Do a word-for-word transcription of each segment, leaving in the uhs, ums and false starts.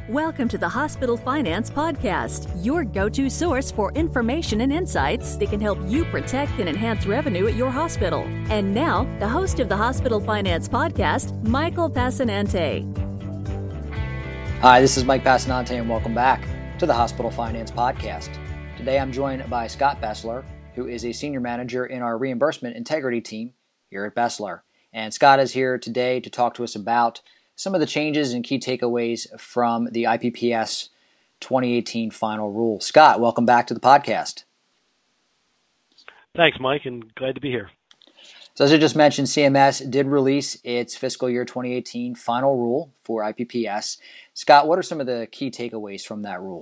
Welcome to the Hospital Finance Podcast, your go-to source for information and insights that can help you protect and enhance revenue at your hospital. And now, the host of the Hospital Finance Podcast, Michael Passanante. Hi, this is Mike Passanante, and welcome back to the Hospital Finance Podcast. Today I'm joined by Scott Bessler, who is a senior manager in our reimbursement integrity team here at Bessler. And Scott is here today to talk to us about some of the changes and key takeaways from the I P P S twenty eighteen final rule. Scott, welcome back to the podcast. Thanks, Mike, and glad to be here. So as I just mentioned, C M S did release its fiscal year twenty eighteen final rule for I P P S. Scott, what are some of the key takeaways from that rule?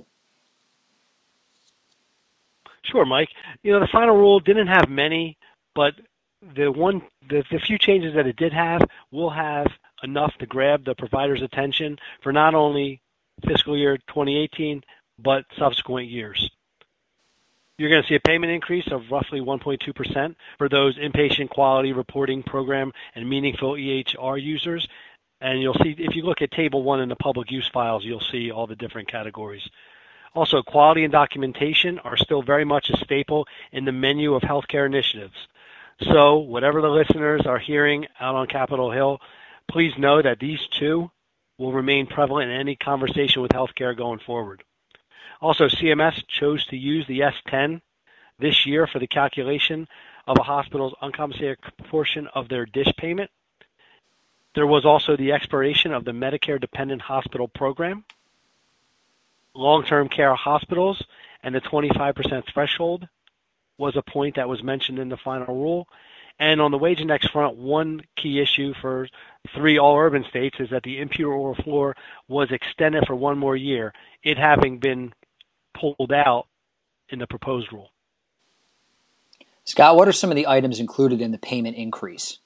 Sure, Mike. You know, the final rule didn't have many, but the one, the, the few changes that it did have will have enough to grab the provider's attention for not only fiscal year twenty eighteen, but subsequent years. You're going to see a payment increase of roughly one point two percent for those inpatient quality reporting program and meaningful E H R users. And you'll see, if you look at table one in the public use files, you'll see all the different categories. Also, quality and documentation are still very much a staple in the menu of healthcare initiatives. So whatever the listeners are hearing out on Capitol Hill, please know that these two will remain prevalent in any conversation with healthcare going forward. Also, C M S chose to use the S ten this year for the calculation of a hospital's uncompensated portion of their DSH payment. There was also the expiration of the Medicare Dependent Hospital Program. Long-term care hospitals and the twenty-five percent threshold was a point that was mentioned in the final rule. And on the wage index front, one key issue for three all-urban states is that the impure oral floor was extended for one more year, it having been pulled out in the proposed rule. Scott, what are some of the items included in the payment increase?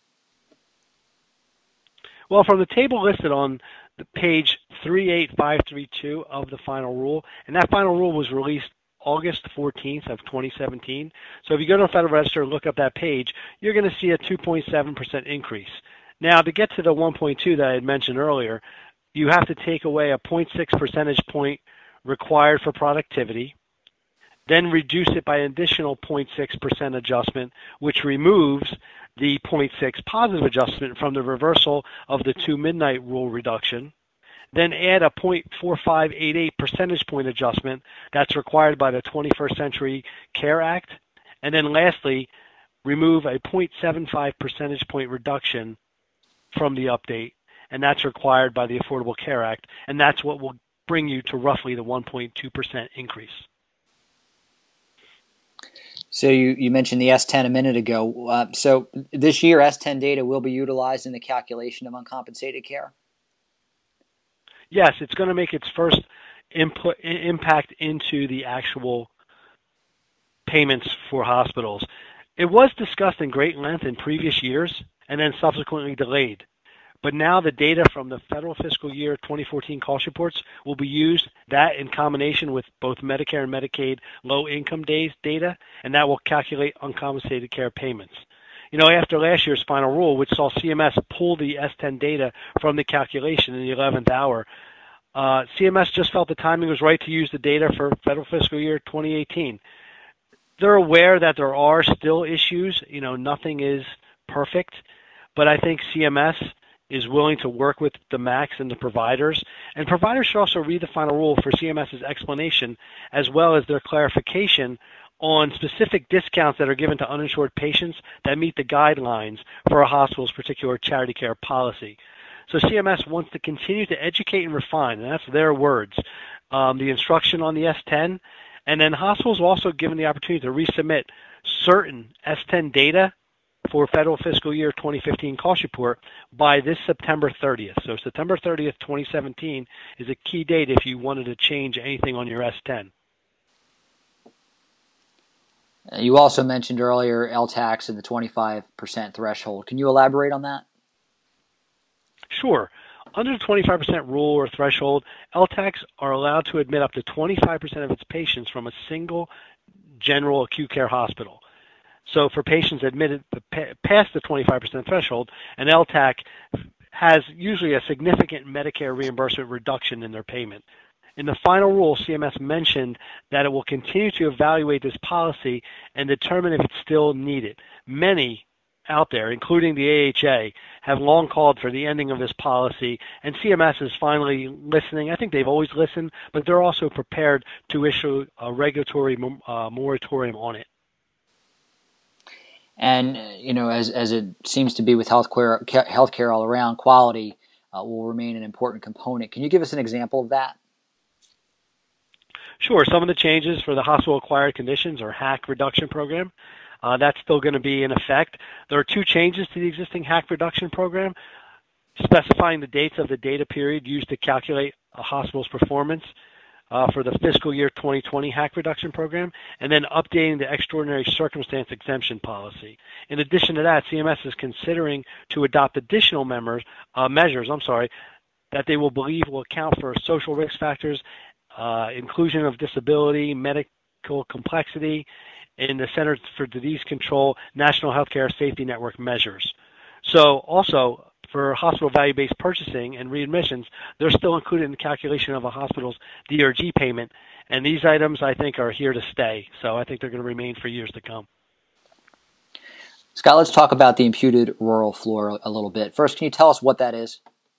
Well, from the table listed on the page three eight five three two of the final rule, and that final rule was released August fourteenth of twenty seventeen. So if you go to the Federal Register and look up that page, you're going to see a two point seven percent increase. Now, to get to the one point two that I had mentioned earlier, you have to take away a zero point six percentage point required for productivity, then reduce it by an additional zero point six percent adjustment, which removes the zero point six positive adjustment from the reversal of the two midnight rule reduction, then add a zero point four five eight eight percentage point adjustment that's required by the twenty-first Century Care Act, and then lastly, remove a zero point seven five percentage point reduction from the update, and that's required by the Affordable Care Act, and that's what will bring you to roughly the one point two percent increase. So you, you mentioned the S ten a minute ago. Uh, so this year, S ten data will be utilized in the calculation of uncompensated care? Yes, it's going to make its first input impact into the actual payments for hospitals. It was discussed in great length in previous years and then subsequently delayed. But now the data from the federal fiscal year twenty fourteen cost reports will be used, that in combination with both Medicare and Medicaid low-income days data, and that will calculate uncompensated care payments. You know, after last year's final rule, which saw C M S pull the S ten data from the calculation in the eleventh hour, uh, C M S just felt the timing was right to use the data for federal fiscal year twenty eighteen. They're aware that there are still issues. You know, nothing is perfect, but I think C M S is willing to work with the M A Cs and the providers. And providers should also read the final rule for CMS's explanation as well as their clarification on specific discounts that are given to uninsured patients that meet the guidelines for a hospital's particular charity care policy. So C M S wants to continue to educate and refine, and that's their words, um, the instruction on the S ten. And then hospitals are also given the opportunity to resubmit certain S ten data for federal fiscal year twenty fifteen cost report by this September thirtieth. So September thirtieth, twenty seventeen is a key date if you wanted to change anything on your S ten. You also mentioned earlier L TACs and the twenty-five percent threshold. Can you elaborate on that? Sure. Under the twenty-five percent rule or threshold, L TACs are allowed to admit up to twenty-five percent of its patients from a single general acute care hospital. So for patients admitted past the twenty-five percent threshold, an L TAC has usually a significant Medicare reimbursement reduction in their payment. In the final rule, C M S mentioned that it will continue to evaluate this policy and determine if it's still needed. Many out there, including the A H A, have long called for the ending of this policy, and C M S is finally listening. I think they've always listened, but they're also prepared to issue a regulatory uh, moratorium on it. And, you know, as as it seems to be with healthcare, healthcare all around, quality uh, will remain an important component. Can you give us an example of that? Sure. Some of the changes for the hospital-acquired conditions or HAC reduction program, uh, that's still going to be in effect. There are two changes to the existing HAC reduction program, specifying the dates of the data period used to calculate a hospital's performance uh, for the fiscal year twenty twenty HAC reduction program, and then updating the extraordinary circumstance exemption policy. In addition to that, C M S is considering to adopt additional members, uh, measures, I'm sorry, that they will believe will account for social risk factors, Uh, inclusion of disability, medical complexity in the Centers for Disease Control National Healthcare Safety Network measures. So also for hospital value-based purchasing and readmissions, they're still included in the calculation of a hospital's D R G payment. And these items, I think, are here to stay. So I think they're going to remain for years to come. Scott, let's talk about the imputed rural floor a little bit. First, can you tell us what that is?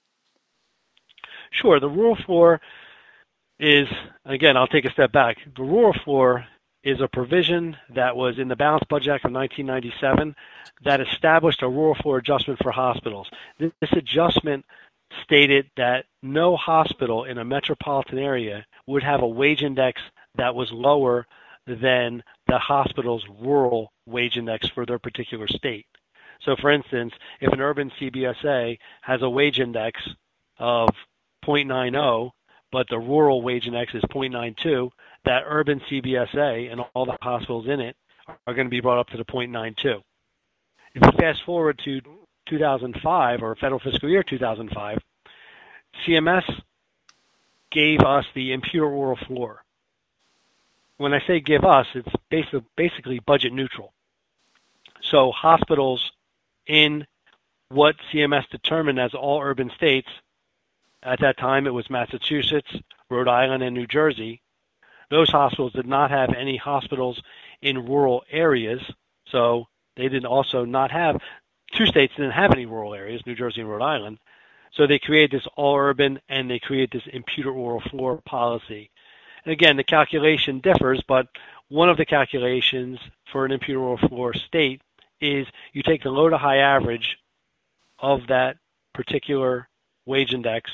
Sure. The rural floor is, again, I'll take a step back. The rural floor is a provision that was in the Balanced Budget Act of nineteen ninety-seven that established a rural floor adjustment for hospitals. This adjustment stated that no hospital in a metropolitan area would have a wage index that was lower than the hospital's rural wage index for their particular state. So, for instance, if an urban C B S A has a wage index of zero point nine zero, but the rural wage index is zero point nine two, that urban C B S A and all the hospitals in it are going to be brought up to the zero point nine two. If you fast forward to two thousand five, or federal fiscal year two thousand five, C M S gave us the imputed rural floor. When I say give us, it's basically, basically budget neutral. So hospitals in what C M S determined as all urban states, at that time it was Massachusetts, Rhode Island, and New Jersey, those hospitals did not have any hospitals in rural areas, so they didn't also not have, two states didn't have any rural areas, New Jersey and Rhode Island, so they created this all urban and they created this imputed rural floor policy. And again, the calculation differs, but one of the calculations for an imputed rural floor state is you take the low to high average of that particular wage index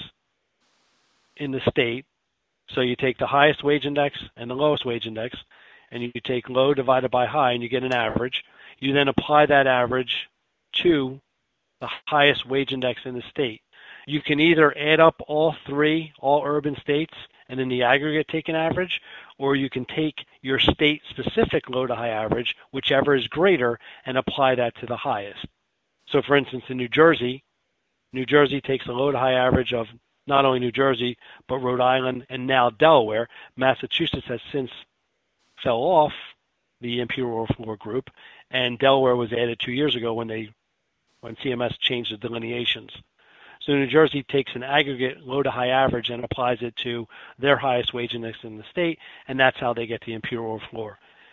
in the state. So you take the highest wage index and the lowest wage index, and you take low divided by high, and you get an average. You then apply that average to the highest wage index in the state. You can either add up all three, all urban states, and in the aggregate take an average, or you can take your state-specific low to high average, whichever is greater, and apply that to the highest. So for instance, in New Jersey, New Jersey takes a low to high average of not only New Jersey, but Rhode Island and now Delaware. Massachusetts has since fell off the imputed rural floor group, and Delaware was added two years ago when they, when C M S changed the delineations. So New Jersey takes an aggregate low to high average and applies it to their highest wage index in the state, and that's how they get the imputed rural floor.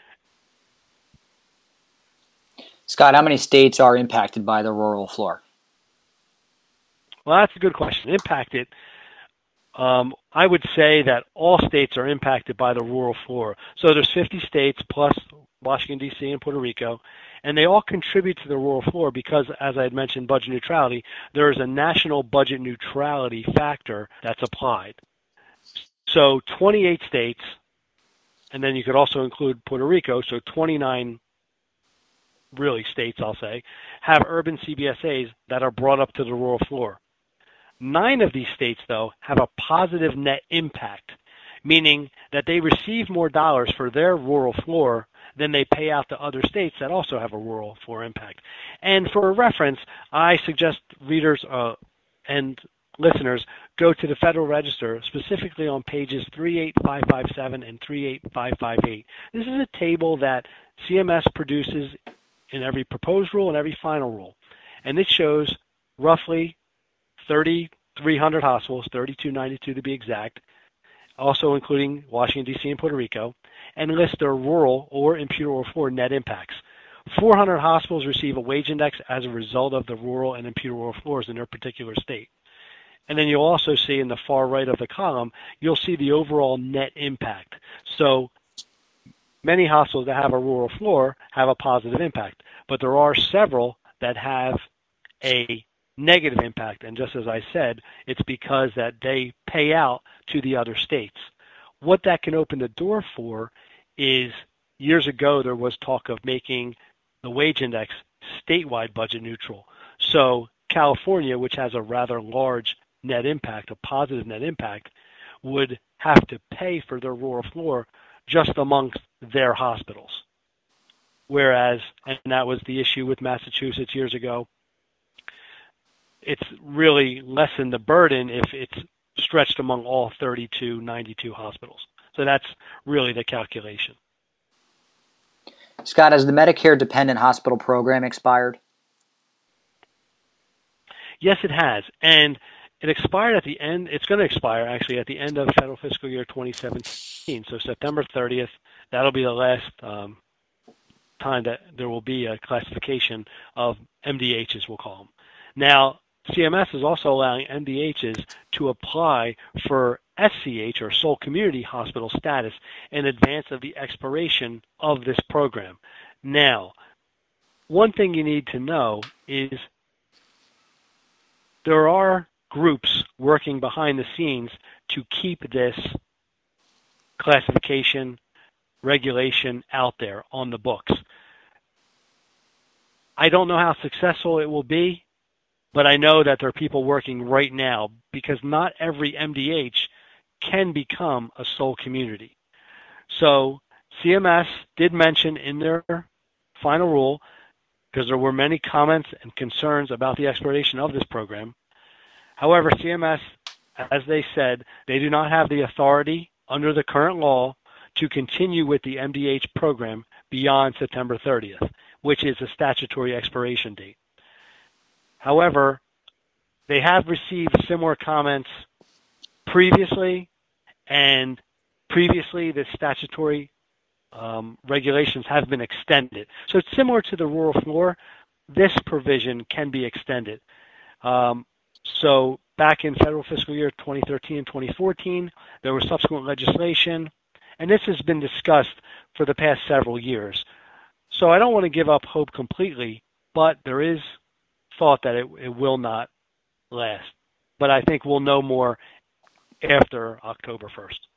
Scott, how many states are impacted by the rural floor? Well, that's a good question. Impacted, um, I would say that all states are impacted by the rural floor. So there's fifty states plus Washington, D C and Puerto Rico, and they all contribute to the rural floor because, as I had mentioned, budget neutrality, there is a national budget neutrality factor that's applied. So twenty-eight states, and then you could also include Puerto Rico, so twenty-nine really states, I'll say, have urban C B S As that are brought up to the rural floor. Nine of these states, though, have a positive net impact, meaning that they receive more dollars for their rural floor than they pay out to other states that also have a rural floor impact. And for a reference, I suggest readers uh, and listeners go to the Federal Register, specifically on pages three eight five five seven and three eight five five eight. This is a table that C M S produces in every proposed rule and every final rule. And it shows roughly three thousand three hundred hospitals, thirty-two ninety-two to be exact, also including Washington, D C and Puerto Rico, and list their rural or impute or floor net impacts. four hundred hospitals receive a wage index as a result of the rural and impute or floors in their particular state. And then you'll also see in the far right of the column, you'll see the overall net impact. So many hospitals that have a rural floor have a positive impact, but there are several that have a negative impact. And just as I said, it's because that they pay out to the other states. What that can open the door for is, years ago there was talk of making the wage index statewide budget neutral. So California, which has a rather large net impact, a positive net impact, would have to pay for their rural floor just amongst their hospitals. Whereas, and that was the issue with Massachusetts years ago, it's really lessened the burden if it's stretched among all thirty-two, ninety-two hospitals. So that's really the calculation. Scott, has the Medicare Dependent Hospital Program expired? Yes, it has. And it expired at the end, it's going to expire actually at the end of federal fiscal year twenty seventeen. So September thirtieth, that'll be the last um, time that there will be a classification of M D Hs, we'll call them. Now, C M S is also allowing M D Hs to apply for S C H, or Sole Community Hospital status, in advance of the expiration of this program. Now, one thing you need to know is there are groups working behind the scenes to keep this classification regulation out there on the books. I don't know how successful it will be, but I know that there are people working right now, because not every M D H can become a sole community. So C M S did mention in their final rule, because there were many comments and concerns about the expiration of this program. However, C M S, as they said, they do not have the authority under the current law to continue with the M D H program beyond September thirtieth, which is a statutory expiration date. However, they have received similar comments previously, and previously the statutory um, regulations have been extended. So it's similar to the rural floor. This provision can be extended. Um, so back in federal fiscal year twenty thirteen and twenty fourteen, there was subsequent legislation, and this has been discussed for the past several years. So I don't want to give up hope completely, but there is thought that it, it will not last. But I think we'll know more after October first.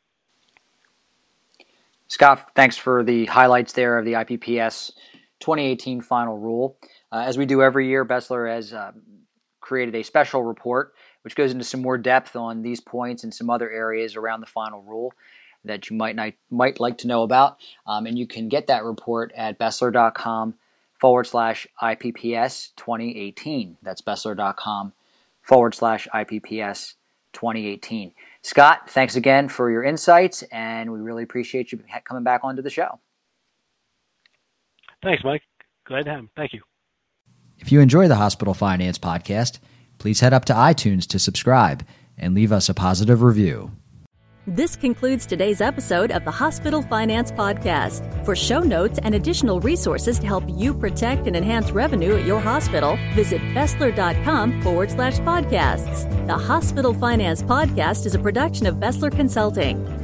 Scott, thanks for the highlights there of the I P P S twenty eighteen final rule. Uh, as we do every year, Bessler has uh, created a special report which goes into some more depth on these points and some other areas around the final rule that you might not, might like to know about. Um, and you can get that report at Bessler.com forward slash IPPS 2018. That's Bessler.com forward slash IPPS 2018. Scott, thanks again for your insights, and we really appreciate you coming back onto the show. Thanks, Mike. Glad to have him. Thank you. If you enjoy the Hospital Finance Podcast, please head up to iTunes to subscribe and leave us a positive review. This concludes today's episode of the Hospital Finance Podcast. For show notes and additional resources to help you protect and enhance revenue at your hospital, visit Bessler.com forward slash podcasts. The Hospital Finance Podcast is a production of Bessler Consulting.